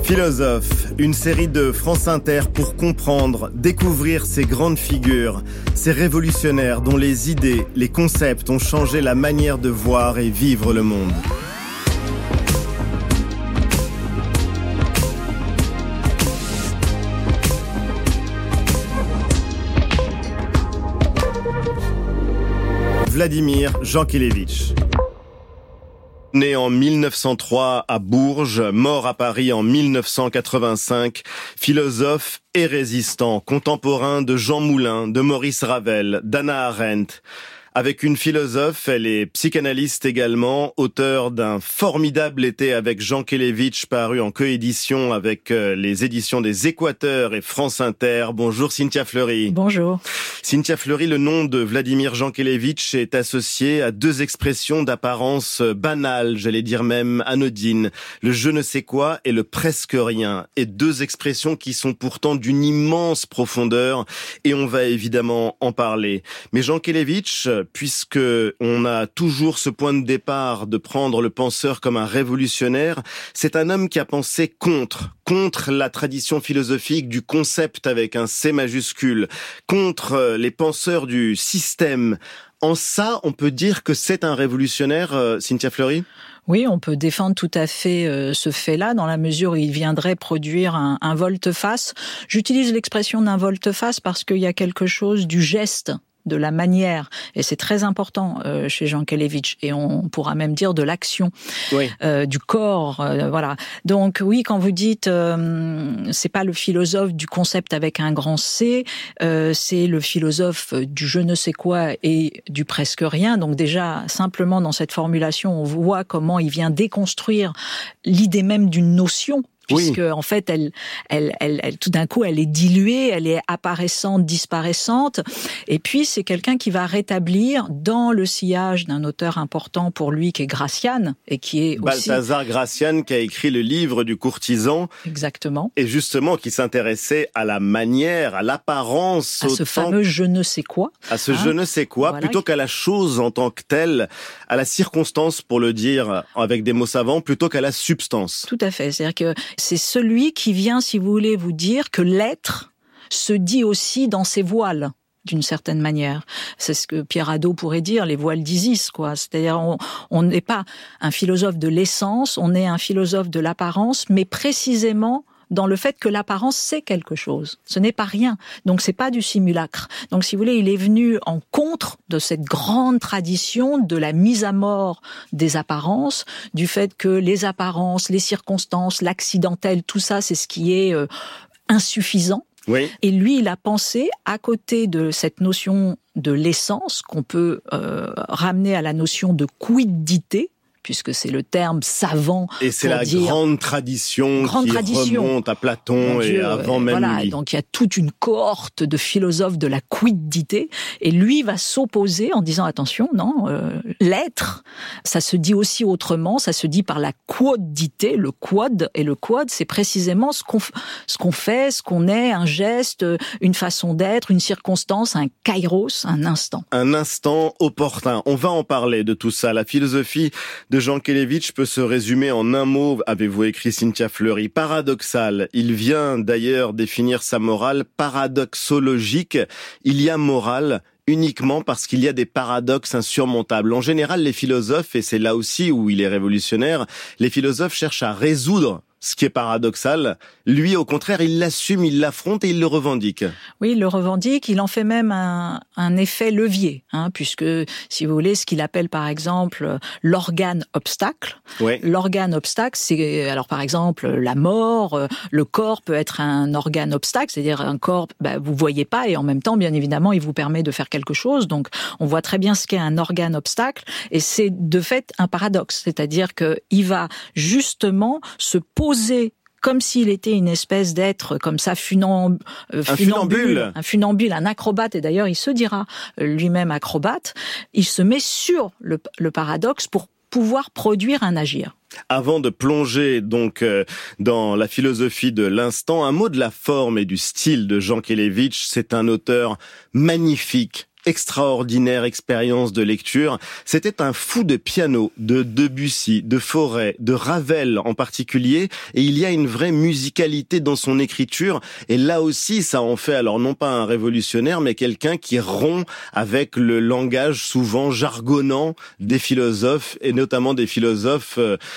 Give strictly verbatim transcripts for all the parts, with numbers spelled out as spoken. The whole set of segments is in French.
Philosophe, une série de France Inter pour comprendre, découvrir ces grandes figures, ces révolutionnaires dont les idées, les concepts ont changé la manière de voir et vivre le monde. Vladimir Jankélévitch. Né en mille neuf cent trois à Bourges, mort à Paris en mille neuf cent quatre-vingt-cinq, philosophe et résistant, contemporain de Jean Moulin, de Maurice Ravel, d'Hannah Arendt. Avec une philosophe, elle est psychanalyste également, auteure d'un formidable été avec Jankélévitch paru en coédition avec les éditions des Équateurs et France Inter. Bonjour Cynthia Fleury. Bonjour. Cynthia Fleury, le nom de Vladimir Jankélévitch est associé à deux expressions d'apparence banale, j'allais dire même anodine, le je ne sais quoi et le presque rien, et deux expressions qui sont pourtant d'une immense profondeur, et on va évidemment en parler. Mais Jankélévitch, puisque on a toujours ce point de départ de prendre le penseur comme un révolutionnaire, c'est un homme qui a pensé contre, contre la tradition philosophique du concept avec un C majuscule, contre les penseurs du système. En ça, on peut dire que c'est un révolutionnaire, euh, Cynthia Fleury ? Oui, on peut défendre tout à fait euh, ce fait-là, dans la mesure où il viendrait produire un, un volte-face. J'utilise l'expression d'un volte-face parce qu'il y a quelque chose du geste, de la manière, et c'est très important euh, chez Jankélévitch, et on pourra même dire de l'action, oui. euh, du corps, euh, voilà. Donc oui, quand vous dites euh, c'est pas le philosophe du concept avec un grand C, euh, c'est le philosophe du je ne sais quoi et du presque rien. Donc déjà, simplement dans cette formulation, on voit comment il vient déconstruire l'idée même d'une notion, puisque oui. en fait, elle, elle, elle, elle, tout d'un coup, elle est diluée, elle est apparaissante, disparaissante. Et puis, c'est quelqu'un qui va rétablir dans le sillage d'un auteur important pour lui, qui est Gracian, et qui est aussi Balthazar Gracian, qui a écrit le livre du courtisan. Exactement. Et justement, qui s'intéressait à la manière, à l'apparence, à ce fameux je ne sais quoi, à ce hein je ne sais quoi, voilà. Plutôt qu'à la chose en tant que telle, à la circonstance, pour le dire avec des mots savants, plutôt qu'à la substance. Tout à fait. C'est-à-dire que c'est celui qui vient, si vous voulez, vous dire que l'être se dit aussi dans ses voiles, d'une certaine manière. C'est ce que Pierre Hadot pourrait dire, les voiles d'Isis, quoi. C'est-à-dire, on, on n'est pas un philosophe de l'essence, on est un philosophe de l'apparence, mais précisément dans le fait que l'apparence, c'est quelque chose. Ce n'est pas rien. Donc, c'est pas du simulacre. Donc, si vous voulez, il est venu en contre de cette grande tradition de la mise à mort des apparences, du fait que les apparences, les circonstances, l'accidentel, tout ça, c'est ce qui est euh, insuffisant. Oui. Et lui, il a pensé, à côté de cette notion de l'essence, qu'on peut euh, ramener à la notion de quiddité, puisque c'est le terme savant. Et c'est la dire grande tradition grande qui tradition. remonte à Platon Dieu, et avant même voilà, lui. Donc il y a toute une cohorte de philosophes de la quiddité, et lui va s'opposer en disant attention, non, euh, l'être, ça se dit aussi autrement, ça se dit par la quodité, le quod, et le quod, c'est précisément ce qu'on, ce qu'on fait, ce qu'on est, un geste, une façon d'être, une circonstance, un kairos, un instant. Un instant opportun. On va en parler de tout ça. La philosophie de Jankélévitch peut se résumer en un mot, avez-vous écrit Cynthia Fleury, paradoxal. Il vient d'ailleurs définir sa morale paradoxologique. Il y a morale uniquement parce qu'il y a des paradoxes insurmontables. En général, les philosophes, et c'est là aussi où il est révolutionnaire, les philosophes cherchent à résoudre ce qui est paradoxal. Lui, au contraire, il l'assume, il l'affronte et il le revendique. Oui, il le revendique, il en fait même un, un effet levier, hein, puisque, si vous voulez, ce qu'il appelle par exemple l'organe obstacle. Oui. L'organe obstacle, c'est, alors par exemple, la mort, le corps peut être un organe obstacle, c'est-à-dire un corps, bah, vous voyez pas, et en même temps, bien évidemment, il vous permet de faire quelque chose. Donc, on voit très bien ce qu'est un organe obstacle, et c'est de fait un paradoxe, c'est-à-dire qu'il va justement se poser comme s'il était une espèce d'être comme ça funam, euh, un funambule, funambule, un funambule, un acrobate, et d'ailleurs il se dira lui-même acrobate. Il se met sur le, le paradoxe pour pouvoir produire un agir. Avant de plonger donc euh, dans la philosophie de l'instant, un mot de la forme et du style de Jankélévitch. C'est un auteur magnifique, extraordinaire expérience de lecture. C'était un fou de piano, de Debussy, de Fauré, de Ravel en particulier, et il y a une vraie musicalité dans son écriture, et là aussi ça en fait alors non pas un révolutionnaire, mais quelqu'un qui rompt avec le langage souvent jargonnant des philosophes, et notamment des philosophes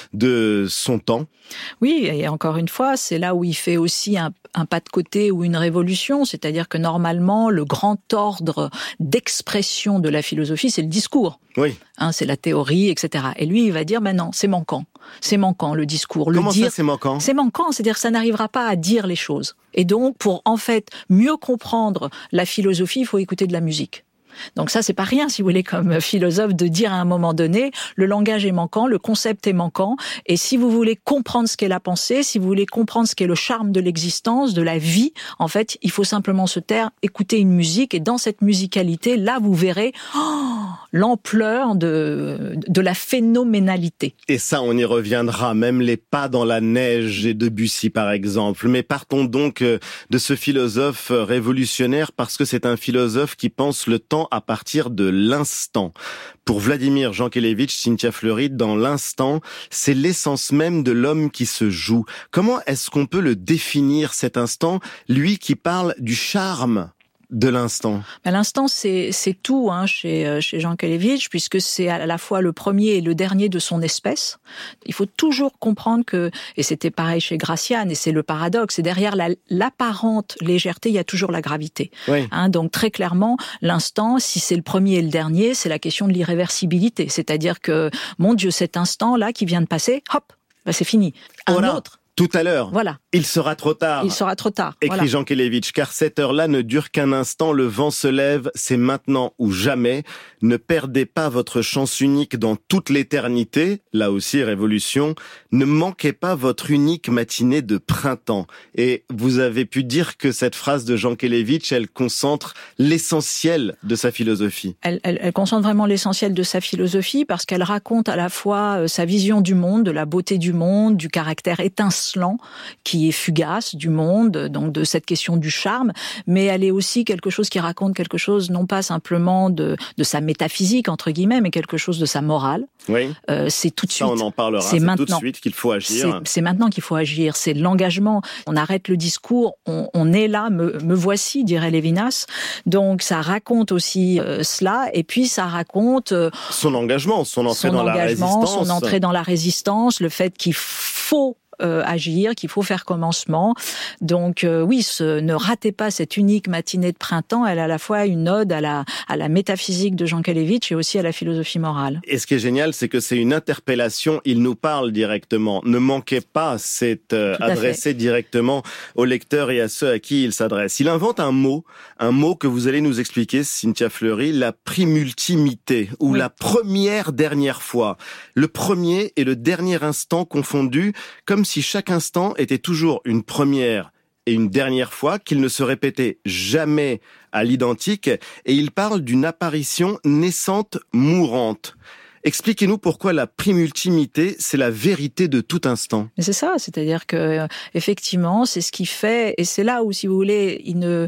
de son temps. Oui, et encore une fois, c'est là où il fait aussi un, un pas de côté ou une révolution, c'est-à-dire que normalement, le grand ordre d'expression de la philosophie, c'est le discours. Oui. Hein, c'est la théorie, et cetera. Et lui, il va dire, ben non, c'est manquant. C'est manquant, le discours. Le Comment dire, ça, c'est manquant ? C'est manquant, c'est-à-dire que ça n'arrivera pas à dire les choses. Et donc, pour en fait mieux comprendre la philosophie, il faut écouter de la musique. Donc ça, c'est pas rien, si vous voulez, comme philosophe, de dire à un moment donné, le langage est manquant, le concept est manquant, et si vous voulez comprendre ce qu'est la pensée, si vous voulez comprendre ce qu'est le charme de l'existence, de la vie, en fait, il faut simplement se taire, écouter une musique, et dans cette musicalité, là, vous verrez oh, l'ampleur de, de la phénoménalité. Et ça, on y reviendra, même les pas dans la neige et Debussy, par exemple. Mais partons donc de ce philosophe révolutionnaire, parce que c'est un philosophe qui pense le temps à partir de l'instant. Pour Vladimir Jankélévitch, Cynthia Fleury, dans l'instant, c'est l'essence même de l'homme qui se joue. Comment est-ce qu'on peut le définir, cet instant, lui qui parle du charme de l'instant? L'instant, c'est c'est tout hein, chez chez Jankélévitch, puisque c'est à la fois le premier et le dernier de son espèce. Il faut toujours comprendre que, et c'était pareil chez Gracian, et c'est le paradoxe, c'est derrière la, l'apparente légèreté, il y a toujours la gravité. Oui. Hein, donc très clairement, l'instant, si c'est le premier et le dernier, c'est la question de l'irréversibilité. C'est-à-dire que, mon Dieu, cet instant-là qui vient de passer, hop, ben c'est fini. Un voilà. autre. Tout à l'heure, voilà. Il sera trop tard. Il sera trop tard. Écrit voilà. Jankélévitch, car cette heure-là ne dure qu'un instant, le vent se lève, c'est maintenant ou jamais. Ne perdez pas votre chance unique dans toute l'éternité, là aussi révolution. Ne manquez pas votre unique matinée de printemps. Et vous avez pu dire que cette phrase de Jankélévitch, elle concentre l'essentiel de sa philosophie. Elle, elle, elle concentre vraiment l'essentiel de sa philosophie parce qu'elle raconte à la fois sa vision du monde, de la beauté du monde, du caractère étincelant qui est fugace du monde, donc de cette question du charme, mais elle est aussi quelque chose qui raconte quelque chose non pas simplement de, de sa métaphysique entre guillemets, mais quelque chose de sa morale. Oui. Euh, c'est tout de suite. Ça, on en parlera. C'est, c'est tout de suite qu'il faut agir. C'est, c'est maintenant qu'il faut agir. C'est l'engagement. On arrête le discours. On, on est là. Me, me voici, dirait Lévinas. Donc ça raconte aussi euh, cela, et puis ça raconte euh, son engagement, son entrée son dans engagement, la résistance, son entrée dans la résistance, le fait qu'il faut Euh, agir, qu'il faut faire commencement. Donc euh, oui, ce, ne ratez pas cette unique matinée de printemps. Elle est à la fois une ode à la, à la métaphysique de Jankélévitch et aussi à la philosophie morale. Et ce qui est génial, c'est que c'est une interpellation. Il nous parle directement. Ne manquez pas, c'est euh, adressé fait. directement aux lecteurs et à ceux à qui il s'adresse. Il invente un mot, un mot que vous allez nous expliquer, Cynthia Fleury, la primultimité, ou oui. la première dernière fois. Le premier et le dernier instant confondus, comme si chaque instant était toujours une première et une dernière fois, qu'il ne se répétait jamais à l'identique, et il parle d'une apparition naissante mourante. Expliquez-nous pourquoi la primultimité, c'est la vérité de tout instant. Mais c'est ça, c'est-à-dire que effectivement, c'est ce qui fait, et c'est là où, si vous voulez, il ne...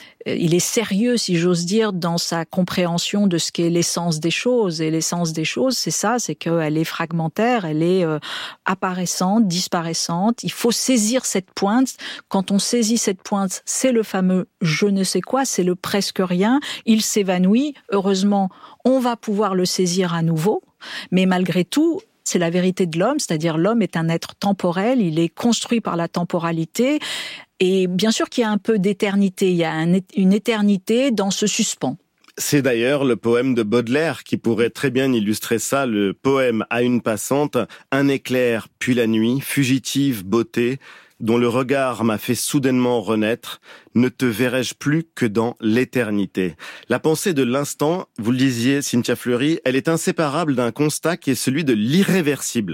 il est sérieux, si j'ose dire, dans sa compréhension de ce qu'est l'essence des choses. Et l'essence des choses, c'est ça, c'est qu'elle est fragmentaire, elle est euh, apparaissante, disparaissante. Il faut saisir cette pointe. Quand on saisit cette pointe, c'est le fameux je ne sais quoi, c'est le presque rien. Il s'évanouit. Heureusement, on va pouvoir le saisir à nouveau. Mais malgré tout, c'est la vérité de l'homme, c'est-à-dire l'homme est un être temporel, il est construit par la temporalité. Et bien sûr qu'il y a un peu d'éternité, il y a un, une éternité dans ce suspens. C'est d'ailleurs le poème de Baudelaire qui pourrait très bien illustrer ça, le poème à une passante, un éclair puis la nuit, fugitive beauté, dont le regard m'a fait soudainement renaître, ne te verrai-je plus que dans l'éternité. La pensée de l'instant, vous le disiez Cynthia Fleury, elle est inséparable d'un constat qui est celui de l'irréversible.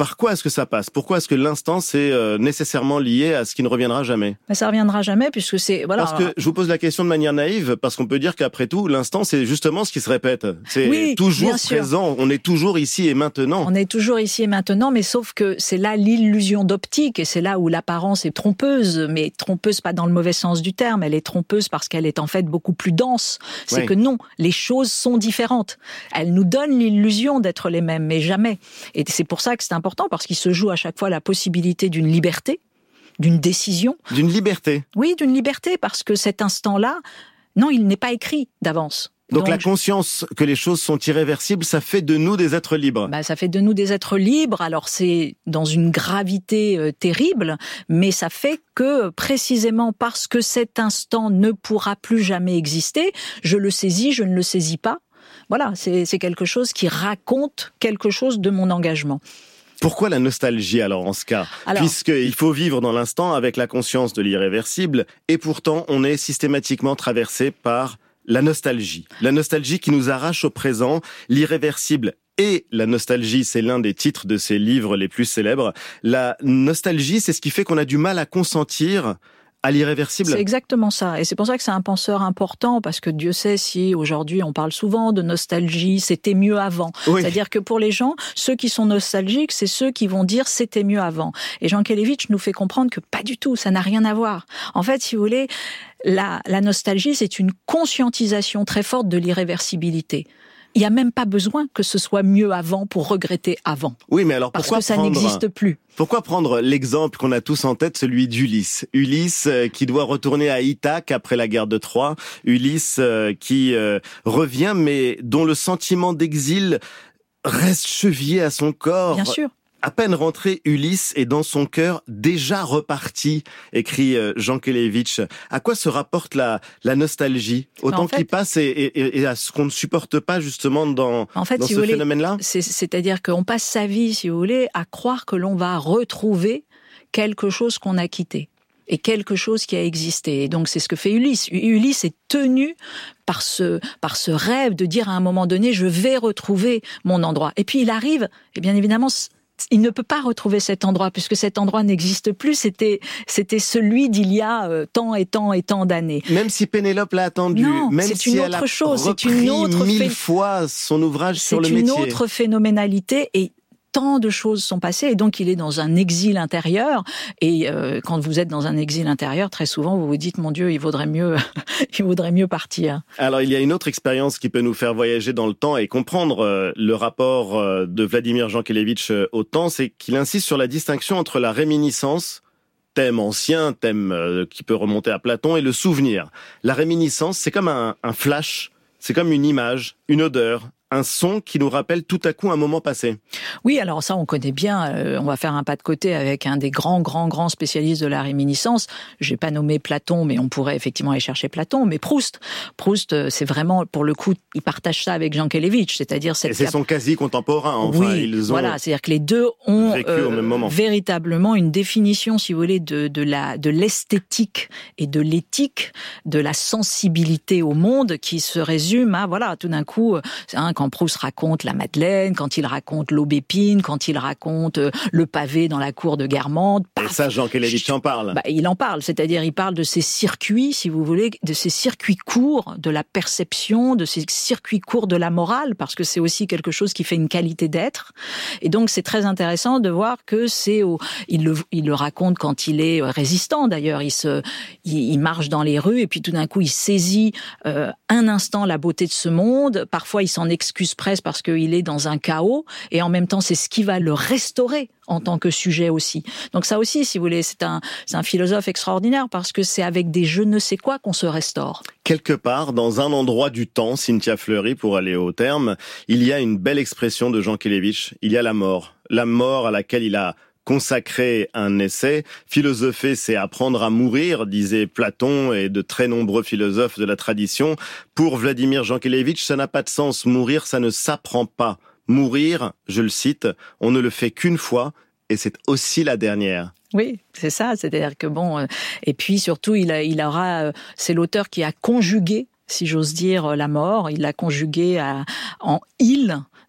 Par quoi est-ce que ça passe? Pourquoi est-ce que l'instant, c'est euh, nécessairement lié à ce qui ne reviendra jamais? Mais ça reviendra jamais puisque c'est... Voilà. Parce que je vous pose la question de manière naïve, parce qu'on peut dire qu'après tout, l'instant, c'est justement ce qui se répète. C'est oui, toujours présent, on est toujours ici et maintenant. On est toujours ici et maintenant, mais sauf que c'est là l'illusion d'optique, et c'est là où l'apparence est trompeuse, mais trompeuse pas dans le mauvais sens du terme, elle est trompeuse parce qu'elle est en fait beaucoup plus dense. C'est oui. que non, les choses sont différentes. Elles nous donnent l'illusion d'être les mêmes, mais jamais. Et c'est pour ça que c'est important, parce qu'il se joue à chaque fois la possibilité d'une liberté, d'une décision. D'une liberté. Oui, d'une liberté, parce que cet instant-là, non, il n'est pas écrit d'avance. Donc, Donc la conscience que les choses sont irréversibles, ça fait de nous des êtres libres. Bah, ça fait de nous des êtres libres. Alors c'est dans une gravité euh, terrible, mais ça fait que précisément parce que cet instant ne pourra plus jamais exister, je le saisis, je ne le saisis pas. Voilà, c'est, c'est quelque chose qui raconte quelque chose de mon engagement. Pourquoi la nostalgie alors en ce cas? Alors, puisqu'il faut vivre dans l'instant avec la conscience de l'irréversible, et pourtant on est systématiquement traversé par la nostalgie. La nostalgie qui nous arrache au présent, l'irréversible et la nostalgie, c'est l'un des titres de ses livres les plus célèbres. La nostalgie, c'est ce qui fait qu'on a du mal à consentir à l'irréversible. C'est exactement ça. Et c'est pour ça que c'est un penseur important, parce que Dieu sait si aujourd'hui on parle souvent de nostalgie, c'était mieux avant. Oui. C'est-à-dire que pour les gens, ceux qui sont nostalgiques, c'est ceux qui vont dire c'était mieux avant. Et Jankélévitch nous fait comprendre que pas du tout, ça n'a rien à voir. En fait, si vous voulez, la, la nostalgie, c'est une conscientisation très forte de l'irréversibilité. Il n'y a même pas besoin que ce soit mieux avant pour regretter avant. Oui, mais alors pourquoi Parce que ça prendre, n'existe plus. Pourquoi prendre l'exemple qu'on a tous en tête, celui d'Ulysse? Ulysse euh, qui doit retourner à Ithaque après la guerre de Troie. Ulysse euh, qui euh, revient, mais dont le sentiment d'exil reste chevillé à son corps. Bien sûr. À peine rentré, Ulysse est dans son cœur déjà reparti, écrit Jankélévitch. À quoi se rapporte la, la nostalgie? Autant qu'il passe et, et, et à ce qu'on ne supporte pas justement dans, en fait, dans si ce voulez, phénomène-là? c'est, c'est-à-dire qu'on passe sa vie, si vous voulez, à croire que l'on va retrouver quelque chose qu'on a quitté. Et quelque chose qui a existé. Et donc, c'est ce que fait Ulysse. Ulysse est tenu par ce, par ce rêve de dire à un moment donné, je vais retrouver mon endroit. Et puis, il arrive, et bien évidemment, il ne peut pas retrouver cet endroit, puisque cet endroit n'existe plus. C'était, c'était celui d'il y a euh, tant et tant et tant d'années. Même si Pénélope l'a attendu, non, même c'est si une elle autre a chose. repris c'est une autre mille phé... fois son ouvrage c'est sur le métier. C'est une autre phénoménalité, et tant de choses sont passées, et donc il est dans un exil intérieur. Et euh, quand vous êtes dans un exil intérieur, très souvent vous vous dites, mon Dieu, il vaudrait mieux, il vaudrait mieux partir. Alors il y a une autre expérience qui peut nous faire voyager dans le temps et comprendre euh, le rapport euh, de Vladimir Jankélévitch euh, au temps, c'est qu'il insiste sur la distinction entre la réminiscence, thème ancien, thème euh, qui peut remonter à Platon, et le souvenir. La réminiscence, c'est comme un, un flash, c'est comme une image, une odeur, un son qui nous rappelle tout à coup un moment passé. Oui, alors ça, on connaît bien. Euh, on va faire un pas de côté avec un des grands, grands, grands spécialistes de la réminiscence. Je n'ai pas nommé Platon, mais on pourrait effectivement aller chercher Platon. Mais Proust, Proust, c'est vraiment, pour le coup, il partage ça avec Jankélévitch, c'est-à-dire cette. Et c'est cap... son quasi contemporain. Enfin, oui, ils ont voilà, c'est-à-dire que les deux ont vécu euh, au même moment. Véritablement une définition, si vous voulez, de de la de l'esthétique et de l'éthique, de la sensibilité au monde, qui se résume à voilà, tout d'un coup, hein, quand Proust raconte la Madeleine, quand il raconte l'aubépine, quand il raconte le pavé dans la cour de Guermantes. Et ça, Jankélévitch en parle. Bah, il en parle, c'est-à-dire il parle de ces circuits, si vous voulez, de ces circuits courts de la perception, de ces circuits courts de la morale, parce que c'est aussi quelque chose qui fait une qualité d'être. Et donc c'est très intéressant de voir que c'est, au, il le, il le raconte quand il est résistant. D'ailleurs, il se, il, il marche dans les rues et puis tout d'un coup il saisit euh, un instant la beauté de ce monde. Parfois il s'en excuse presque parce qu'il est dans un chaos, et en même temps c'est ce qui va le restaurer en tant que sujet aussi. Donc ça aussi, si vous voulez, c'est un, c'est un philosophe extraordinaire, parce que c'est avec des je ne sais quoi qu'on se restaure. Quelque part, dans un endroit du temps, Cynthia Fleury, pour aller au terme, il y a une belle expression de Jankélévitch, il y a la mort. La mort à laquelle il a consacré un essai. Philosopher, c'est apprendre à mourir, disait Platon et de très nombreux philosophes de la tradition. Pour Vladimir Jankélévitch, ça n'a pas de sens. Mourir, ça ne s'apprend pas. Mourir, je le cite, on ne le fait qu'une fois, et c'est aussi la dernière. Oui, c'est ça. C'est-à-dire que bon, euh, et puis surtout, il a, il aura, euh, c'est l'auteur qui a conjugué, si j'ose dire, la mort. Il l'a conjugué à, en il.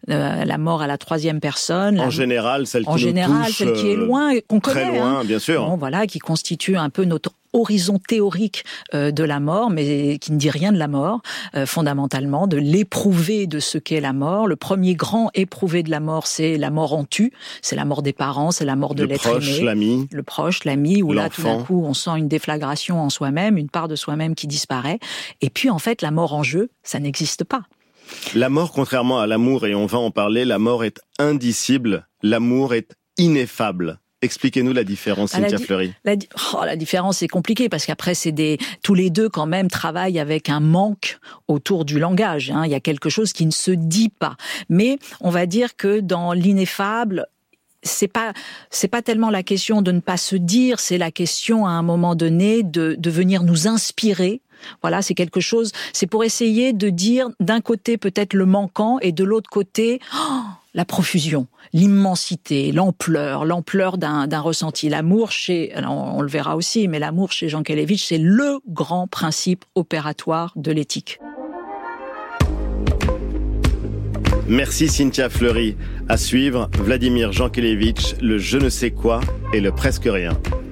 euh, la mort à la troisième personne. En la... général, celle qui en nous général, touche, celle qui est loin, qu'on très connaît, loin, hein. bien sûr. Bon, voilà, qui constitue un peu notre horizon théorique euh, de la mort, mais qui ne dit rien de la mort, euh, fondamentalement, de l'éprouvé de ce qu'est la mort. Le premier grand éprouvé de la mort, c'est la mort en tu, c'est la mort des parents, c'est la mort de le l'être proche, aimé. l'ami. Le proche, l'ami, où là, l'enfant. tout d'un coup, on sent une déflagration en soi-même, une part de soi-même qui disparaît. Et puis, en fait, la mort en jeu, ça n'existe pas. La mort, contrairement à l'amour, et on va en parler, la mort est indicible, l'amour est ineffable. Expliquez-nous la différence, Cynthia la di- Fleury. La, di- oh, la différence est compliquée parce qu'après, c'est des tous les deux quand même travaillent avec un manque autour du langage. Hein. Il y a quelque chose qui ne se dit pas. Mais on va dire que dans l'ineffable, c'est pas c'est pas tellement la question de ne pas se dire, c'est la question à un moment donné de de venir nous inspirer. Voilà, c'est quelque chose, c'est pour essayer de dire d'un côté peut-être le manquant et de l'autre côté oh, la profusion, l'immensité, l'ampleur, l'ampleur d'un, d'un ressenti. L'amour chez, alors on le verra aussi, mais l'amour chez Jankélévitch, c'est le grand principe opératoire de l'éthique. Merci Cynthia Fleury. À suivre, Vladimir Jankélévitch, le je ne sais quoi et le presque rien.